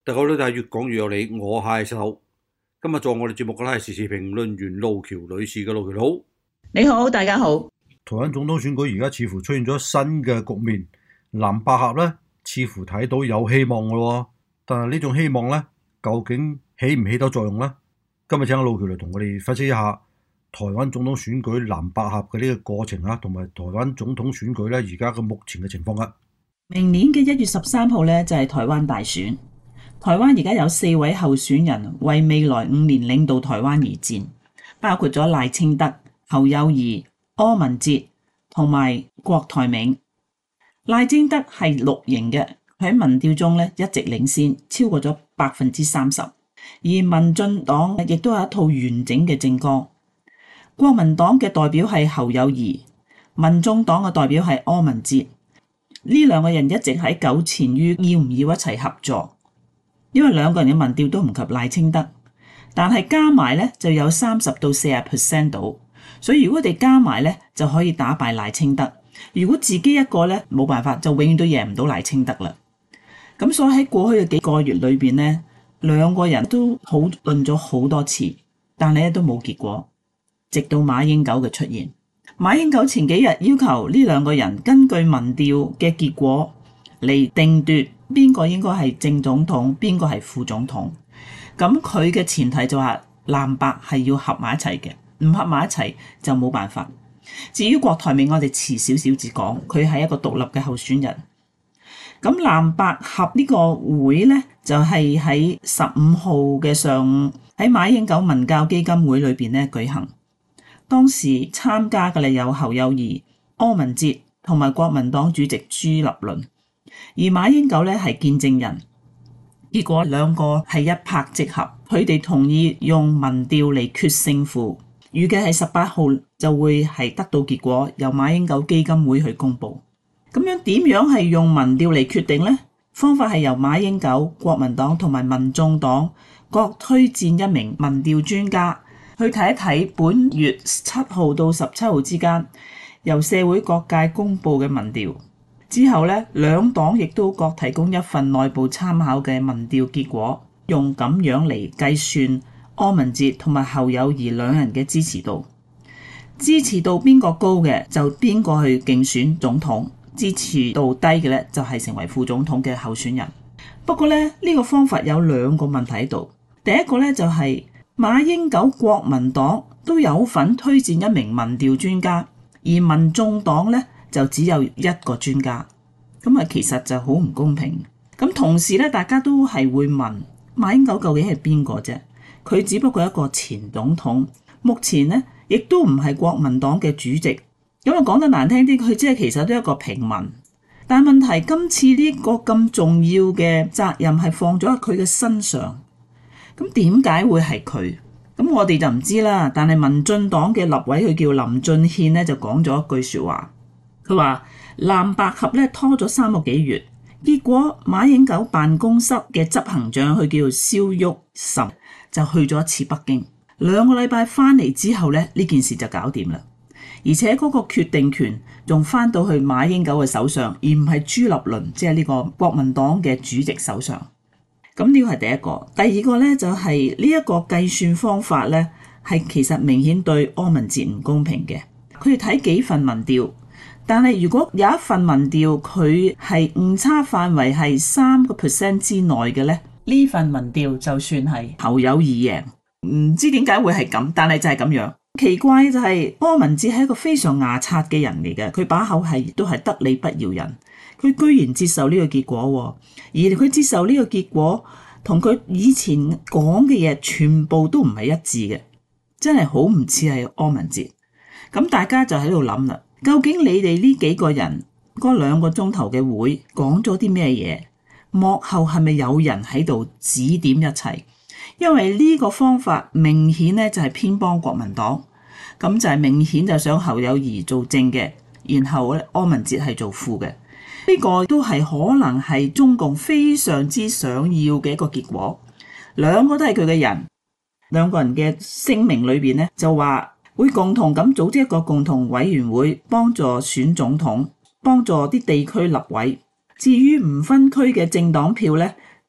大家好，呢度係越講越有理，我係石頭。今日做我哋節目嘅咧係時事評論員路橋女士嘅。路橋好， 你好，大家好。 台灣總統選舉而家似乎出現咗新嘅局面，藍白合咧似乎睇到有希望嘅喎，但係呢種希望咧究竟起唔起到作用咧？今日請阿路橋嚟同我哋分析一下台灣總統選舉藍白合嘅呢個過程啊，同埋台灣總統選舉咧而家嘅目前嘅情況啊。 明年嘅1月13號咧就係台灣大選。台灣而家有4位候選人為未來5年領導台灣而戰，包括咗賴清德、侯友宜、柯文哲同埋郭台銘。賴清德係綠營嘅，佢喺民調中咧一直領先，超過咗30%。而民進黨亦都有一套完整嘅政綱。國民黨嘅代表係侯友宜，民眾黨嘅代表係柯文哲。呢兩個人一直喺糾纏於要唔要一齊合作。因為兩個人嘅民調都唔及賴清德，但係加埋咧就有30到40% 到，所以如果佢哋加埋咧就可以打敗賴清德。如果自己一個咧冇辦法，就永遠都贏唔到賴清德啦。咁所以喺過去嘅幾個月裏邊咧，兩個人都討論咗好多次，但係咧都冇結果。直到馬英九嘅出現，馬英九前幾日要求呢兩個人根據民調嘅結果嚟定奪邊個應該係正總統，邊個係副總統。咁佢嘅前提就係藍白係要合埋一齊嘅，唔合埋一齊就冇辦法。至於郭台銘，我哋遲少少至講，佢係一個獨立嘅候選人。咁藍白合呢個會呢，就係喺15號嘅上午喺馬英九文教基金會裏邊咧舉行。當時參加嘅咧有侯友宜、柯文哲同埋國民黨主席朱立倫。而馬英九咧係見證人，結果兩個係一拍即合，佢哋同意用民調嚟決勝負，預計係18號就會係得到結果，由馬英九基金會去公布。咁樣點樣係用民調嚟決定呢？方法係由馬英九、國民黨同埋民眾黨各推薦一名民調專家去睇一睇本月7號到17號之間由社會各界公布嘅民調。之後咧，兩黨亦都各提供一份內部參考嘅民調結果，用咁樣嚟計算柯文哲同埋侯友宜兩人嘅支持度。支持度邊個高嘅就邊個去競選總統，支持度低嘅咧就係成為副總統嘅候選人。不過咧，呢個方法有2個問題喺度。第一個咧就係馬英九國民黨都有份推薦一名民調專家，而民眾黨咧就只有1個專家，咁啊其實就好唔公平。咁同時咧，大家都係會問馬英九究竟係邊個啫？佢只不過係一個前總統，目前咧亦都唔係國民黨嘅主席。咁啊講得難聽啲，佢即係其實都係一個平民。但係問題今次呢個咁重要嘅責任係放咗喺佢嘅身上，咁點解會係佢？咁我哋就唔知啦。但係民進黨嘅立委佢叫林俊憲咧就講咗一句説話。佢話藍白合咧拖咗3個幾月，結果馬英九辦公室嘅執行長佢叫蕭旭岑就去咗一次北京，2個禮拜翻嚟之後咧呢件事就搞掂啦。而且嗰個決定權仲翻到去馬英九嘅手上，而唔係朱立倫即係呢個國民黨嘅主席手上。咁呢個係第一個。第二個咧就係呢一個計算方法咧係其實明顯對柯文哲唔公平嘅。佢哋睇幾份民調。但係如果有一份民調佢係誤差範圍係3% 之內嘅咧，呢份民調就算係侯友宜贏，唔知點解會係咁，但係就係咁樣。奇怪就係柯文哲係一個非常牙刷嘅人嚟嘅，佢把口係都係得理不饒人，佢居然接受呢個結果，而佢接受呢個結果同佢以前講嘅嘢全部都唔係一致嘅，真係好唔似係柯文哲。咁大家就喺度諗啦。究竟你哋呢幾個人嗰2個鐘頭嘅會講咗啲咩嘢？幕後係咪有人喺度指點一切？因為呢個方法明顯咧就係偏幫國民黨，咁就係明顯就想侯友宜做正嘅，然後咧柯文哲係做副嘅。呢個都係可能係中共非常之想要嘅一個結果。兩個都係佢嘅人，2個人嘅聲明裏邊咧就話，會共同咁組織一個共同委員會，幫助選總統，幫助啲地區立委。至於唔分區嘅政黨票咧，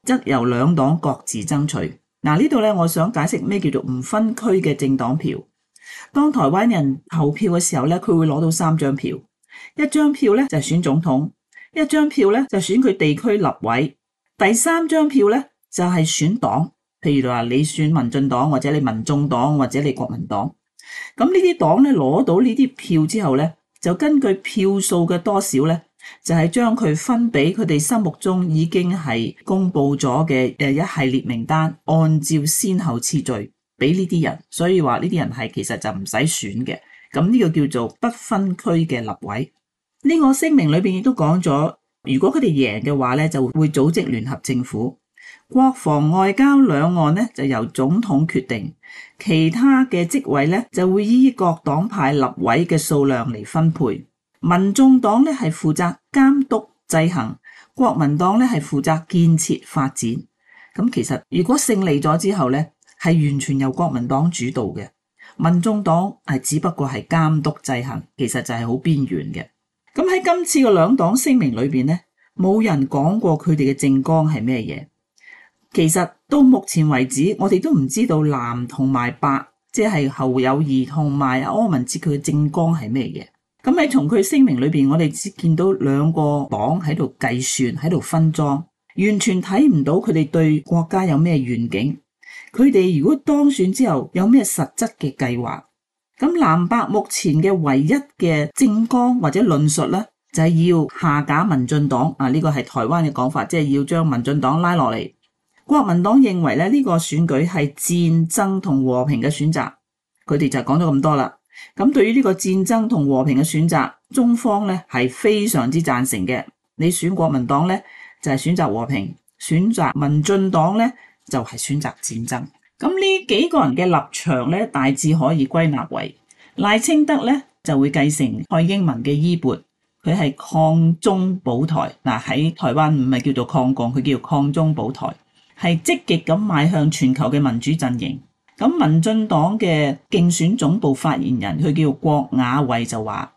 則由兩黨各自爭取。呢度咧，我想解釋咩叫做唔分區嘅政黨票。當台灣人投票嘅時候咧，佢會攞到3張票，一張票咧就係選總統，一張票咧就選佢地區立委，第3張票咧就係選黨。譬如話你選民進黨，或者你民眾黨，或者你國民黨。咁呢啲黨咧攞到呢啲票之後咧，就根據票數嘅多少咧，就係將佢分俾佢哋心目中已經係公布咗嘅一系列名單，按照先後次序俾呢啲人。所以話呢啲人係其實就唔使選嘅。咁呢個叫做不分區嘅立委。呢個聲明裏邊亦都講咗，如果佢哋贏嘅話咧，就會組織聯合政府。國防外交兩岸咧就由總統決定，其他嘅職位咧就會依各黨派立委嘅數量嚟分配。民眾黨咧係負責監督制衡，國民黨咧係負責建設發展。咁其實如果勝利咗之後咧，係完全由國民黨主導嘅，民眾黨係只不過係監督制衡，其實就係好邊緣嘅。咁喺今次嘅兩黨聲明裏邊咧，冇人講過佢哋嘅政綱係咩嘢。其實到目前為止，我哋都唔知道藍同埋白，即係侯友宜同埋柯文哲佢嘅政綱係咩嘢。咁喺從佢聲明裏邊，我哋只見到兩個黨喺度計算，喺度分贓，完全睇唔到佢哋對國家有咩願景。佢哋如果當選之後有咩實質嘅計劃？咁藍白目前嘅唯一嘅政綱或者論述咧，就係要下架民進黨。呢個係台灣嘅講法，即係要將民進黨拉落嚟。國民黨認為咧，呢個選舉係戰爭同和平嘅選擇，佢哋就講咗咁多啦。咁對於呢個戰爭同和平嘅選擇，中方咧係非常之贊成嘅。你選國民黨咧就係選擇和平，選擇民進黨咧就係選擇戰爭。咁呢幾個人嘅立場咧，大致可以歸納為賴清德咧就會繼承蔡英文嘅衣缽，佢係抗中保台。喺台灣唔係叫做抗共，佢叫抗中保台。係積極咁邁向全球嘅民主陣營。咁民進黨嘅競選總部發言人佢叫郭雅慧就話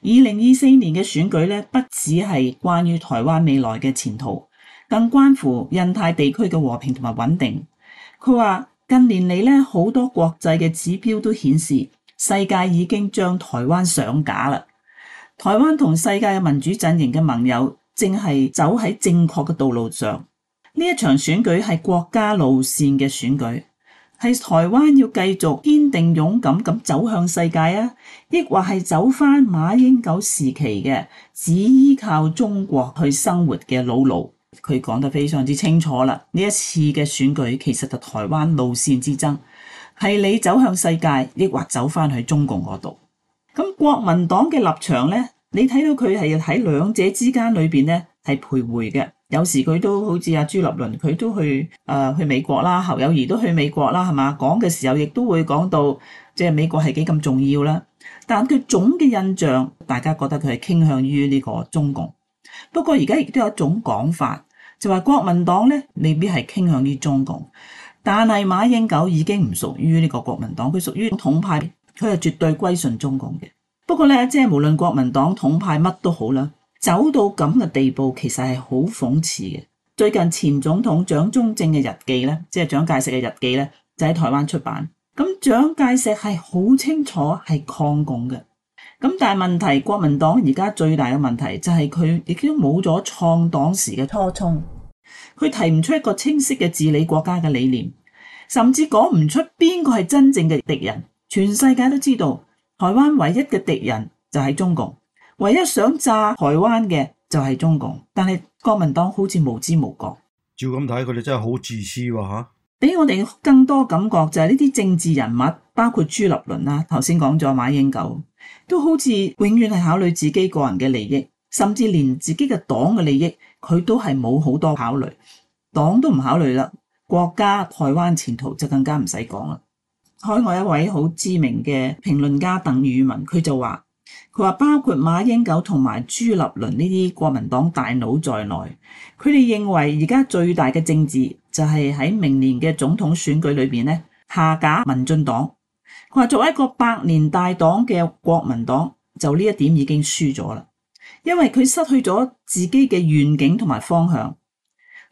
：2024年嘅選舉咧，不只係關於台灣未來嘅前途，更關乎印太地區嘅和平同埋穩定。佢話近年嚟咧，好多國際嘅指標都顯示世界已經將台灣上架啦。台灣同世界嘅民主陣營嘅盟友正係走喺正確嘅道路上。呢一場選舉係國家路線嘅選舉，係台灣要繼續堅定勇敢咁走向世界啊，抑或係走返馬英九時期嘅只依靠中國去生活嘅老路？佢講得非常之清楚啦。呢一次嘅選舉其實就台灣路線之爭，係你走向世界，抑或走返去中共嗰度。咁國民黨嘅立場呢，你睇到佢係喺兩者之間裏邊呢係徘徊嘅。有時佢都好似朱立倫，佢都去美國啦，侯友宜都去美國啦，係嘛？講嘅時候亦都會講到即係美國係幾咁重要啦。但佢總嘅印象，大家覺得佢係傾向於呢個中共。不過而家亦都有一種講法，就話國民黨咧未必係傾向於中共，但係馬英九已經唔屬於呢個國民黨，佢屬於統派，佢係絕對歸順中共嘅。不過咧，即係無論國民黨統派乜都好啦。走到咁嘅地步，其實係好諷刺嘅。最近前總統蔣中正嘅日記咧，即係蔣介石嘅日記咧，就喺台灣出版。咁蔣介石係好清楚係抗共嘅。咁但係問題，國民黨而家最大嘅問題就係佢亦都冇咗創黨時嘅初衷，佢提唔出一個清晰嘅治理國家嘅理念，甚至講唔出邊個係真正嘅敵人。全世界都知道，台灣唯一嘅敵人就係中共。唯一想炸台灣嘅就係中共，但係國民黨好似無知無覺。 照咁睇，佢哋真係好自私喎嚇。 俾我哋更多感覺就係呢啲政治人物，包括朱立倫啦，頭先講咗馬英九，都好似永遠係考慮自己個人嘅利益，甚至連自己嘅黨嘅利益，佢都係冇好多考慮，黨都唔考慮啦，國家台灣前途就更加唔使講啦。海外一位好知名嘅評論家鄧宇文，佢就話。佢話包括馬英九同埋朱立倫呢啲國民黨大佬在內，佢哋認為而家最大嘅政治就係喺明年嘅總統選舉裏邊咧下架民進黨。佢話作為一個百年大黨嘅國民黨，就呢一點已經輸咗啦，因為佢失去咗自己嘅願景同埋方向。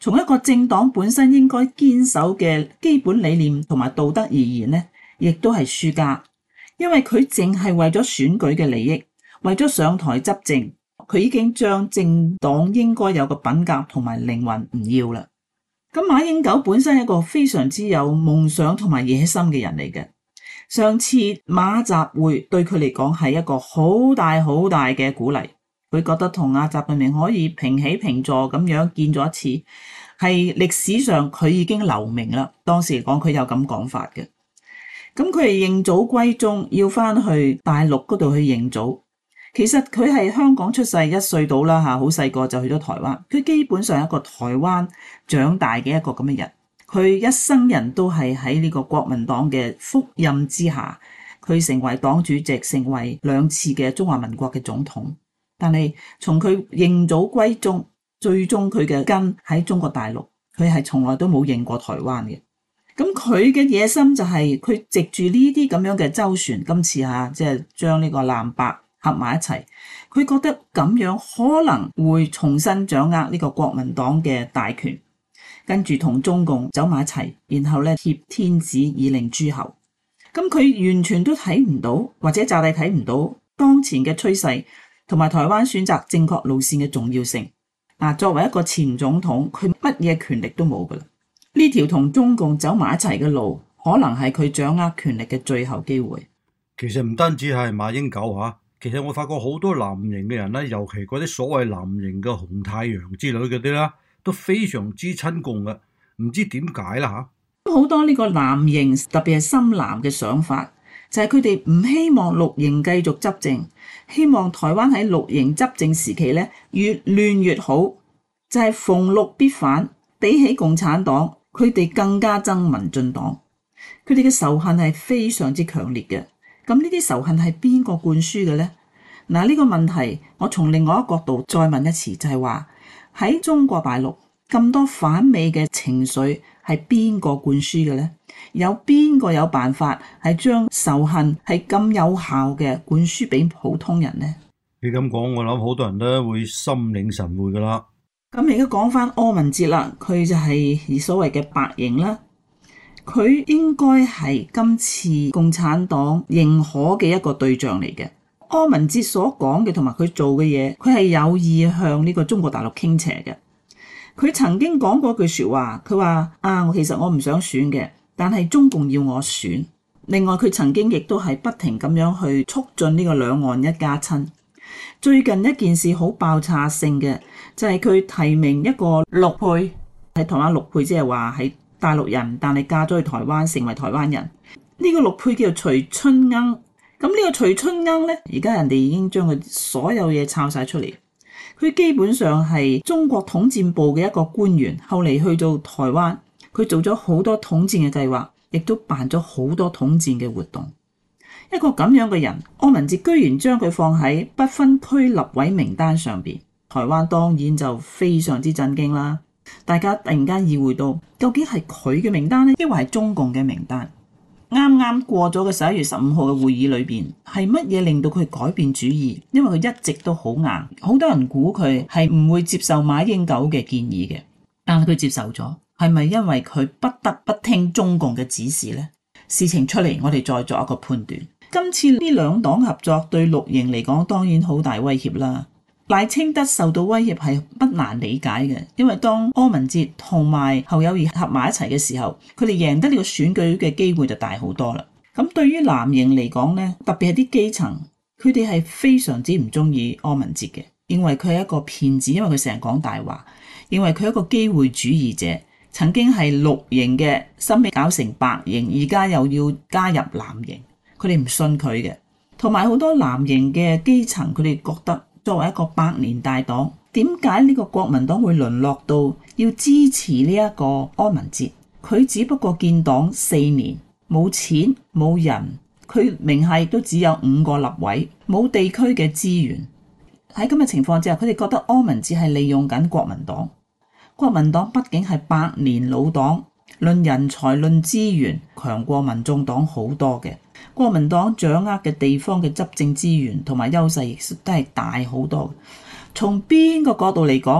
從一個政黨本身應該堅守嘅基本理念同埋道德而言呢，亦都係輸家，因為佢淨係為咗選舉嘅利益，為咗上台執政，佢已經將政黨應該有個品格同埋靈魂唔要啦。咁馬英九本身係一個非常之有夢想同埋野心嘅人嚟嘅。上次馬習會對佢嚟講係一個好大好大嘅鼓勵，佢覺得同阿習近平可以平起平坐咁樣見咗一次，係歷史上佢已經留名啦。當時嚟講佢有咁講法嘅。咁佢係認祖歸宗，要翻去大陸嗰度去認祖。其實佢係香港出世1歲到啦嚇，好細個就去咗台灣。佢基本上係一個台灣長大嘅一個咁嘅人。佢一生人都係喺呢個國民黨嘅福蔭之下，佢成為黨主席，成為2次嘅中華民國嘅總統。但係從佢認祖歸宗，最終佢嘅根喺中國大陸，佢係從來都冇認過台灣嘅。咁佢嘅野心就係佢藉住呢啲咁樣嘅周旋，今次即係將呢個藍白合埋一齊，佢覺得咁樣可能會重新掌握呢個國民黨嘅大權，跟住同中共走埋一齊，然後咧挾天子以令諸侯。咁佢完全都睇唔到，或者乍係睇唔到當前嘅趨勢同埋台灣選擇正確路線嘅重要性。作為一個前總統，佢乜嘢權力都冇噶啦。呢條同中共走埋一齊嘅路，可能係佢掌握權力嘅最後機會。 其實唔單止係馬英九嚇，其實我發覺好多藍營嘅人咧，尤其嗰啲所謂藍營嘅紅太陽之類嗰啲啦，都非常之親共嘅，唔知點解啦嚇。 好多呢個藍營，特別係深藍嘅想法，就係佢哋唔希望綠營繼續執政，希望台灣喺綠營執政時期咧越亂越好，就係逢綠必反。比起共產黨，佢哋更加憎民進黨，佢哋嘅仇恨係非常之強烈嘅。咁呢啲仇恨係邊個灌輸嘅呢？呢個問題我從另外一個角度再問一次，就係話喺中國大陸咁多反美嘅情緒係邊個灌輸嘅呢？有邊個有辦法係將仇恨係咁有效嘅灌輸俾普通人呢？ 你咁講，我諗好多人都會心領神會噶啦。 咁而家講翻柯文哲啦，佢就係所謂嘅白營啦，佢應該係今次共產黨認可嘅一個對象嚟嘅。柯文哲所講嘅同埋佢做嘅嘢，佢係有意向呢個中國大陸傾斜嘅。佢曾經講過句說話，佢話其實我唔想選嘅，但係中共要我選。另外佢曾經亦都係不停咁樣去促進呢個兩岸一家親。最近一件事好爆炸性嘅，就係佢提名一個陸配，喺台灣陸配，即係話係大陸人，但係嫁咗去台灣成為台灣人。呢個陸配叫做徐春鶯。咁呢個徐春鶯呢，而家人哋已經將佢所有嘢抄晒出嚟。佢基本上係中國統戰部嘅一個官員，後嚟去到台灣，佢做咗好多統戰嘅計劃，亦都辦咗好多統戰嘅活動。一個咁樣嘅人，柯文哲居然將佢放喺不分區立委名單上邊，台灣當然就非常之震驚啦。大家突然間意會到，究竟係佢嘅名單呢，抑或係中共嘅名單？啱啱過咗嘅11月15號嘅會議裏邊，係乜嘢令到佢改變主意？因為佢一直都好硬，好多人估佢係唔會接受馬英九嘅建議嘅，但係佢接受咗，係咪因為佢不得不聽中共嘅指示呢？事情出嚟，我哋再作一個判斷。今次呢兩黨合作對綠營嚟講當然好大威脅啦。賴清德受到威脅係不難理解嘅，因為當柯文哲同埋侯友宜合埋一齊嘅時候，佢哋贏得呢個選舉嘅機會就大好多啦。咁對於藍營嚟講呢，特別係啲基層，佢哋係非常之唔中意柯文哲嘅，認為佢係一個騙子，因為佢成日講大話，認為佢係一個機會主義者，曾經係綠營嘅，收尾搞成白營，而家又要加入藍營。佢哋唔信佢嘅，同埋好多藍營嘅基層，佢哋覺得作為一個100年大黨，點解呢個國民黨會淪落到要支持呢一個柯文哲？佢只不過建黨4年，冇錢冇人，佢名下亦都只有5個立委，冇地區嘅資源。喺咁嘅情況之下，佢哋覺得柯文哲係利用緊國民黨。國民黨畢竟係100年老黨，論人才論資源強過民眾黨好多嘅。國民黨掌握嘅地方嘅執政資源同埋優勢亦都係大好多。從邊個角度嚟講，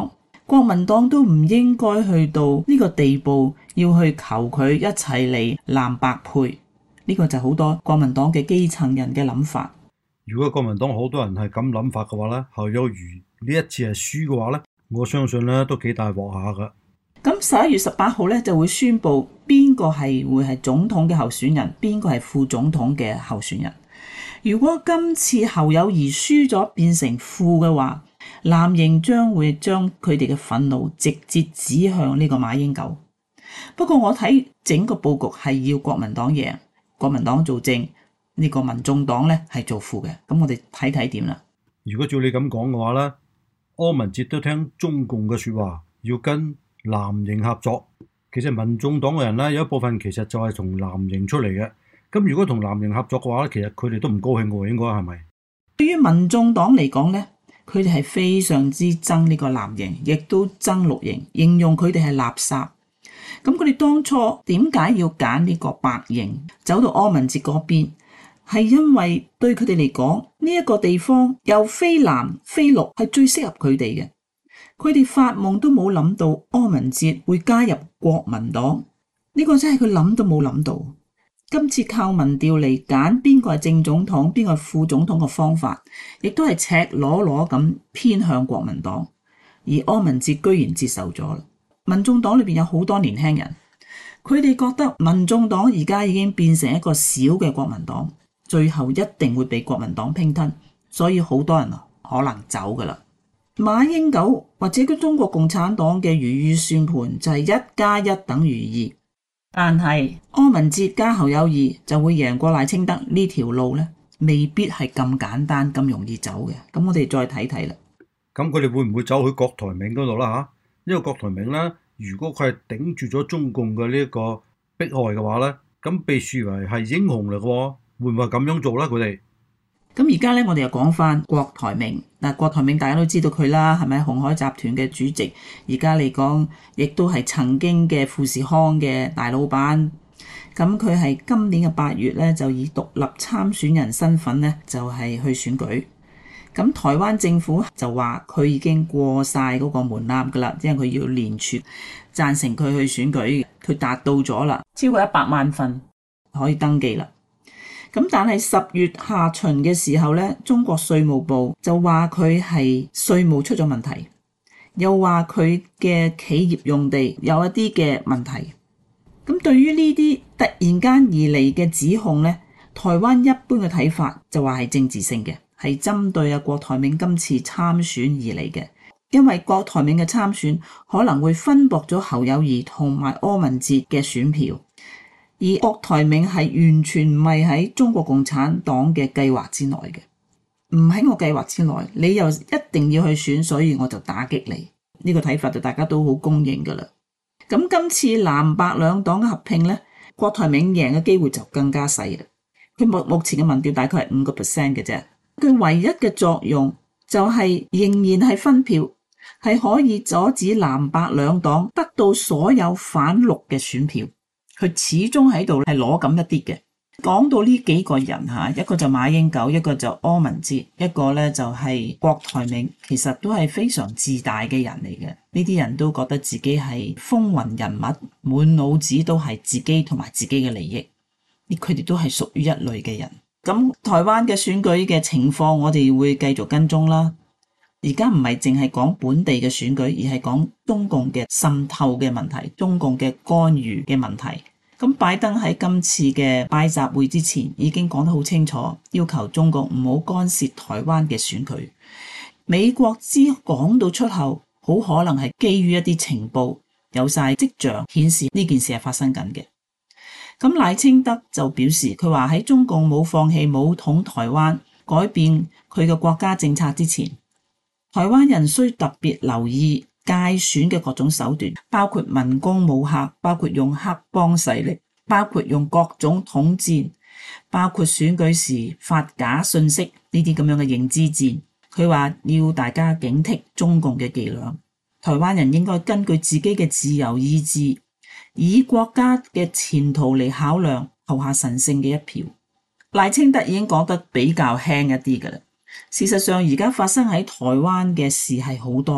國民黨都唔應該去到呢個地步，要去求佢一齊嚟藍白配。呢個就好多國民黨嘅基層人嘅諗法。 如果國民黨好多人係咁諗法嘅話咧，侯友宜呢一次係輸嘅話咧，我相信咧都幾大鑊下噶。 咁11月18號咧就會宣布邊個係會係總統嘅候選人，邊個係副總統嘅候選人。如果今次侯友宜輸咗變成副嘅話，藍營將會將佢哋嘅憤怒直接指向呢個馬英九。不過我睇整個佈局係要國民黨贏，國民黨做正，呢個民眾黨咧係做副嘅。咁我哋睇睇點啦。 如果照你咁講嘅話咧，柯文哲都聽中共嘅説話，要跟藍營合作。其實民眾黨嘅人咧有一部分其實就係從藍營出嚟嘅。咁如果同藍營合作嘅話咧，其實佢哋都唔高興喎，應該係咪？ 對於民眾黨嚟講咧，佢哋係非常之憎呢個藍營，亦都憎綠營，形容佢哋係垃圾。咁佢哋當初點解要揀呢個白營走到柯文哲嗰邊？係因為對佢哋嚟講，呢一個地方又非藍非綠，係最適合佢哋嘅。佢哋發夢都冇諗到柯文哲會加入國民黨，呢個真係佢諗都冇諗到。今次靠民調嚟揀邊個係正總統，邊個係副總統嘅方法，亦都係赤裸裸咁偏向國民黨，而柯文哲居然接受咗啦。民眾黨裏邊有好多年輕人，佢哋覺得民眾黨而家已經變成一個小嘅國民黨，最後一定會被國民黨拼吞，所以好多人可能走噶啦。馬英九或者個中國共產黨嘅如意算盤就係1+1等於2。但係柯文哲加侯友宜就會贏過賴清德呢條路咧，未必係咁簡單咁容易走嘅。咁我哋再睇睇啦。 咁佢哋會唔會走去郭台銘嗰度啦？嚇，因為郭台銘咧，如果佢係頂住咗中共嘅呢一個迫害嘅話咧，咁被視為係英雄嚟嘅喎，會唔會咁樣做咧？佢哋？ 咁而家咧，我哋又講翻郭台銘。嗱，郭台銘大家都知道佢啦，係咪鴻海集團嘅主席？而家嚟講，亦都係曾經嘅富士康嘅大老闆。咁佢係今年嘅8月咧，就以獨立參選人身份咧，就係去選舉。咁台灣政府就話佢已經過晒嗰個門檻噶啦，因為佢要聯署贊成佢去選舉，佢達到咗啦，超過100萬份可以登記啦。咁但係10月下旬嘅時候咧，中國稅務部就話佢係稅務出咗問題，又話佢嘅企業用地有一啲嘅問題。咁對於呢啲突然間而嚟嘅指控咧，台灣一般嘅睇法就話係政治性嘅，係針對郭台銘今次參選而嚟嘅，因為郭台銘嘅參選可能會分薄咗侯友宜同埋柯文哲嘅選票。而郭台銘係完全唔係喺中國共產黨嘅計劃之內嘅，唔喺我計劃之內，你又一定要去選，所以我就打擊你。呢個睇法就大家都好公認噶啦。咁今次藍白兩黨嘅合併咧，郭台銘贏嘅機會就更加細啦。佢目前嘅民調大概係5% 嘅啫。佢唯一嘅作用就係仍然係分票，係可以阻止藍白兩黨得到所有反綠嘅選票。佢始終喺度係攞緊一啲嘅。講到呢幾個人嚇，一個就馬英九，一個就柯文哲，一個咧就係郭台銘，其實都係非常自大嘅人嚟嘅。呢啲人都覺得自己係風雲人物，滿腦子都係自己同埋自己嘅利益。佢哋都係屬於一類嘅人。咁台灣嘅選舉嘅情況，我哋會繼續跟蹤啦。而家唔係淨係講本地嘅選舉，而係講中共嘅滲透嘅問題，中共嘅干預嘅問題。咁拜登喺今次嘅拜習會之前已經講得好清楚，要求中國唔好干涉台灣嘅選舉。美國之講到出口，好可能係基於一啲情報，有晒跡象顯示呢件事係發生緊嘅。咁賴清德就表示，佢話喺中共冇放棄武統台灣，改變佢嘅國家政策之前，台灣人需特別留意介選嘅各種手段，包括文攻武嚇，包括用黑幫勢力，包括用各種統戰，包括選舉時發假信息呢啲咁樣嘅認知戰。佢話要大家警惕中共嘅伎倆，台灣人應該根據自己嘅自由意志，以國家嘅前途嚟考量，投下神聖嘅一票。賴清德已經講得比較輕一啲㗎啦。事實上，而家發生喺台灣嘅事係好多嘅，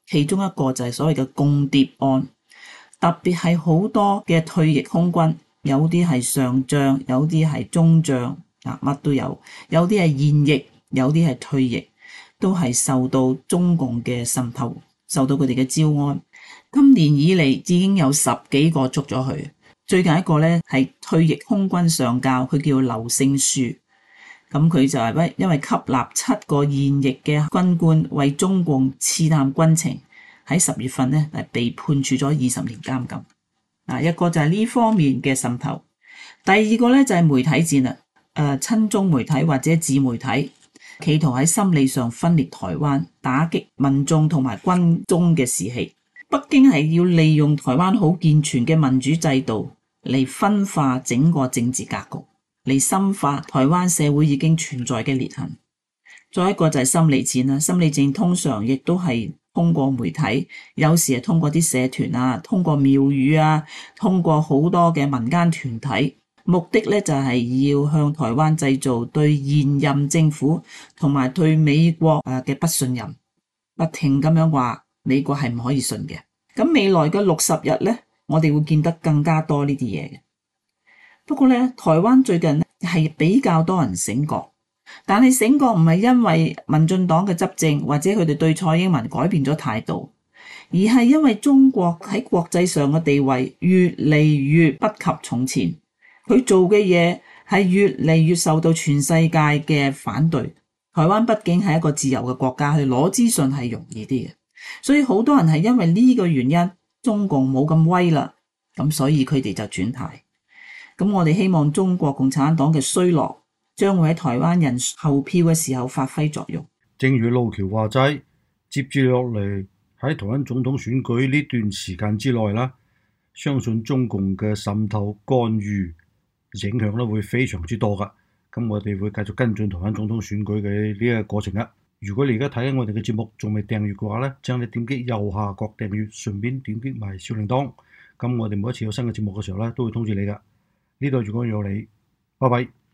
其中一個就係所謂嘅共諜案，特別係好多嘅退役空軍，有啲係上將，有啲係中將，乜都有，有啲係現役，有啲係退役，都係受到中共嘅滲透，受到佢哋嘅招安。今年以嚟已經有10幾個捉咗佢。最近一個咧係退役空軍上校，佢叫劉勝樹。咁佢就係因為吸納7個現役嘅軍官為中共刺探軍情，喺10月份咧係被判處咗20年監禁。一個就係呢方面嘅滲透，第二個咧就係媒體戰啦。親中媒體或者自媒體企圖喺心理上分裂台灣，打擊民眾同埋軍中嘅士氣。北京係要利用台灣好健全嘅民主制度嚟分化整個政治格局，嚟深化台灣社會已經存在嘅裂痕。再一個就係心理戰啦，心理戰通常亦都係通過媒體，有時係通過啲社團啊，通過廟宇啊，通過好多嘅民間團體，目的咧就係要向台灣製造對現任政府同埋對美國嘅不信任，不停咁樣話美國係唔可以信嘅。咁未來嘅60日咧，我哋會見得更加多呢啲嘢嘅。不過咧，台灣最近係比較多人醒覺，但係醒覺唔係因為民進黨嘅執政或者佢哋對蔡英文改變咗態度，而係因為中國喺國際上嘅地位越嚟越不及從前，佢做嘅嘢係越嚟越受到全世界嘅反對。台灣畢竟係一個自由嘅國家，去攞資訊係容易啲嘅，所以好多人係因為呢個原因，中共冇咁威啦，咁所以佢哋就轉態。咁我哋希望中國共產黨嘅衰落將會喺台灣人投票嘅時候發揮作用。 正如路橋話齋，接住落嚟喺台灣總統選舉呢段時間之內啦，相信中共嘅滲透干預影響咧會非常之多噶。咁我哋會繼續跟進台灣總統選舉嘅呢個過程啦。如果你而家睇緊我哋嘅節目仲未訂閱嘅話咧，請你點擊右下角訂閱，順便點擊埋小鈴鐺。咁我哋每一次有新嘅節目嘅時候咧，都會通知你噶。呢度如果有你，拜拜。